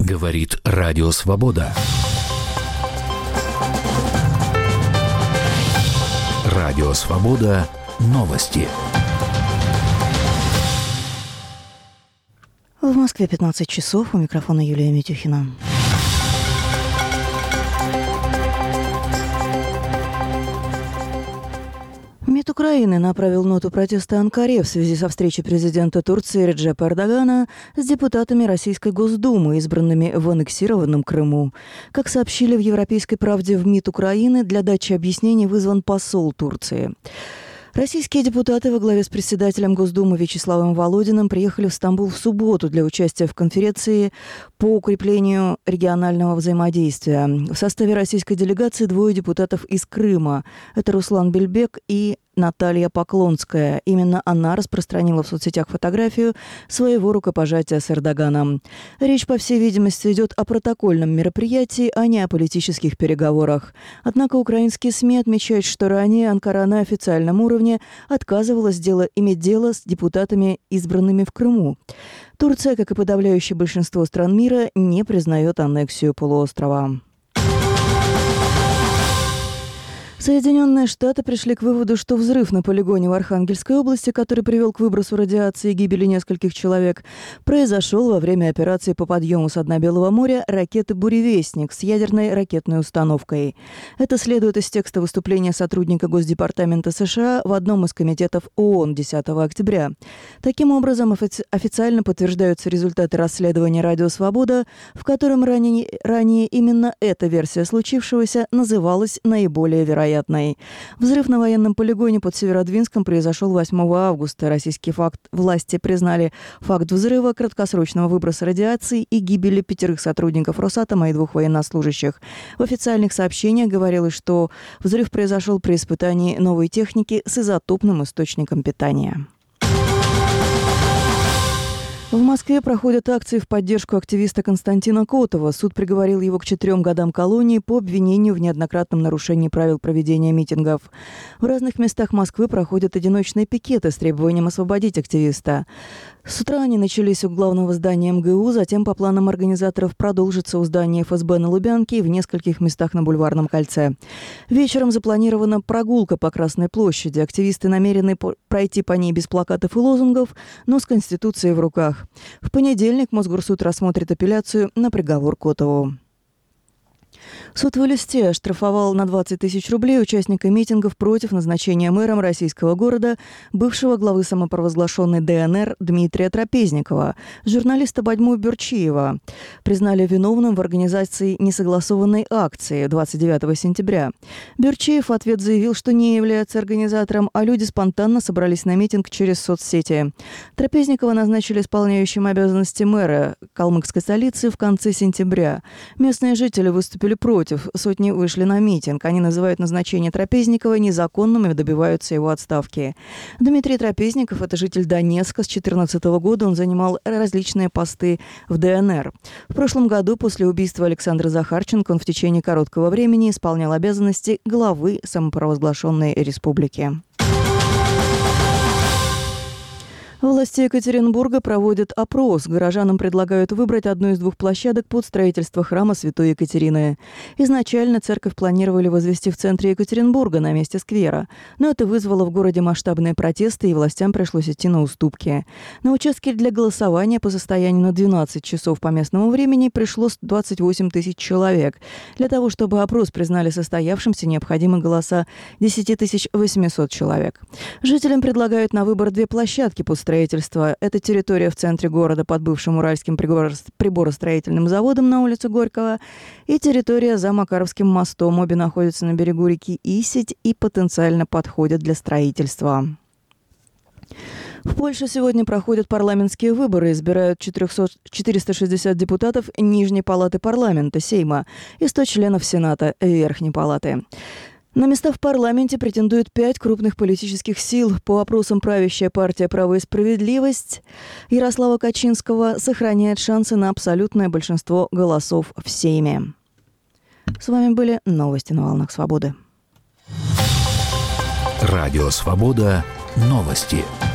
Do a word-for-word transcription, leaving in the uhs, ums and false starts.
Говорит Радио Свобода. Радио Свобода. Новости. В Москве пятнадцать часов. У микрофона Юлия Митюхина. МИД Украины направил ноту протеста Анкаре в связи со встречей президента Турции Реджепа Эрдогана с депутатами Российской Госдумы, избранными в аннексированном Крыму. Как сообщили в «Европейской правде» в МИД Украины, для дачи объяснений вызван посол Турции. Российские депутаты во главе с председателем Госдумы Вячеславом Володиным приехали в Стамбул в субботу для участия в конференции по укреплению регионального взаимодействия. В составе российской делегации двое депутатов из Крыма. Это Руслан Бельбек и Наталья Поклонская. Именно она распространила в соцсетях фотографию своего рукопожатия с Эрдоганом. Речь, по всей видимости, идет о протокольном мероприятии, а не о политических переговорах. Однако украинские СМИ отмечают, что ранее Анкара на официальном уровне отказывалась дело, иметь дело с депутатами, избранными в Крыму. Турция, как и подавляющее большинство стран мира, не признает аннексию полуострова. Соединенные Штаты пришли к выводу, что взрыв на полигоне в Архангельской области, который привел к выбросу радиации и гибели нескольких человек, произошел во время операции по подъему с дна Белого моря ракеты «Буревестник» с ядерной ракетной установкой. Это следует из текста выступления сотрудника Госдепартамента США в одном из комитетов ООН десятого октября. Таким образом, офици- официально подтверждаются результаты расследования «Радио Свобода», в котором ранее, ранее именно эта версия случившегося называлась наиболее вероятной. Взрыв на военном полигоне под Северодвинском произошел восьмого августа. Российские факт власти признали факт взрыва, краткосрочного выброса радиации и гибели пятерых сотрудников Росатома и двух военнослужащих. В официальных сообщениях говорилось, что взрыв произошел при испытании новой техники с изотопным источником питания. В Москве проходят акции в поддержку активиста Константина Котова. Суд приговорил его к четырем годам колонии по обвинению в неоднократном нарушении правил проведения митингов. В разных местах Москвы проходят одиночные пикеты с требованием освободить активиста. С утра они начались у главного здания МГУ, затем по планам организаторов продолжится у здания эф эс бэ на Лубянке и в нескольких местах на Бульварном кольце. Вечером запланирована прогулка по Красной площади. Активисты намерены пройти по ней без плакатов и лозунгов, но с Конституцией в руках. В понедельник Мосгорсуд рассмотрит апелляцию на приговор Котову. Суд в Элисте оштрафовал на двадцать тысяч рублей участника митингов против назначения мэром российского города бывшего главы самопровозглашенной дэ эн эр Дмитрия Трапезникова, журналиста Бадьму Бюрчиева. Признали виновным в организации несогласованной акции двадцать девятого сентября. Бюрчиев в ответ заявил, что не является организатором, а люди спонтанно собрались на митинг через соцсети. Трапезникова назначили исполняющим обязанности мэра калмыцкой столицы в конце сентября. Местные жители выступили против. Сотни вышли на митинг. Они называют назначение Трапезникова незаконным и добиваются его отставки. Дмитрий Трапезников – это житель Донецка. С две тысячи четырнадцатого года он занимал различные посты в дэ эн эр. В прошлом году, после убийства Александра Захарченко, он в течение короткого времени исполнял обязанности главы самопровозглашенной республики. Власти Екатеринбурга проводят опрос. Горожанам предлагают выбрать одну из двух площадок под строительство храма Святой Екатерины. Изначально церковь планировали возвести в центре Екатеринбурга, на месте сквера. Но это вызвало в городе масштабные протесты, и властям пришлось идти на уступки. На участке для голосования по состоянию на двенадцать часов по местному времени пришло двадцать восемь тысяч человек. Для того, чтобы опрос признали состоявшимся, необходимы голоса десять тысяч восемьсот человек. Жителям предлагают на выбор две площадки под строительство. Это территория в центре города под бывшим Уральским приборостроительным заводом на улице Горького и территория за Макаровским мостом. Обе находятся на берегу реки Исить и потенциально подходят для строительства. В Польше сегодня проходят парламентские выборы. Избирают четыреста шестьдесят депутатов Нижней палаты парламента, Сейма, и сто членов Сената, Верхней палаты. На места в парламенте претендуют пять крупных политических сил. По опросам правящая партия «Право и справедливость» Ярослава Качинского сохраняет шансы на абсолютное большинство голосов в Сейме. С вами были новости на волнах свободы. Радио Свобода. Новости.